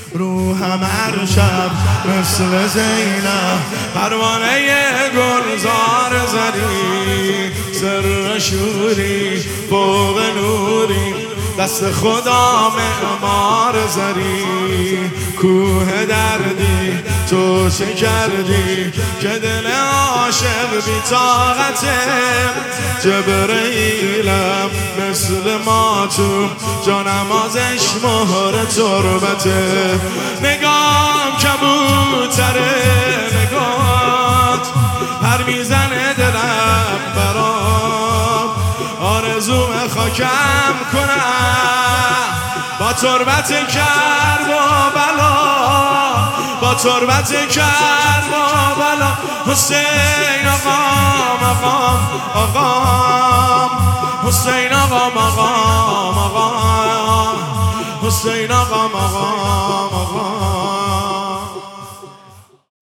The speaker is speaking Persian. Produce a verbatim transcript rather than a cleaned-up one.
روحم هر شب مثل زینب پروانه گلزار زدی، سر شوری فوق نوری دست خدا معمار زدی، کوه دردی تو چه کردی که دل عاشق بی طاقته، جبرئیلم مثل ما تو جانمازش مهر تربته، نگام کبوتره نگات پر میزنه دلم برام، آرزوم خاکم کنم با تربت کرب و بلا، با تربت کرب و بلا. حسین آقام آقام آقام، حسین آقام آقام آقام، حسین آقام آقام.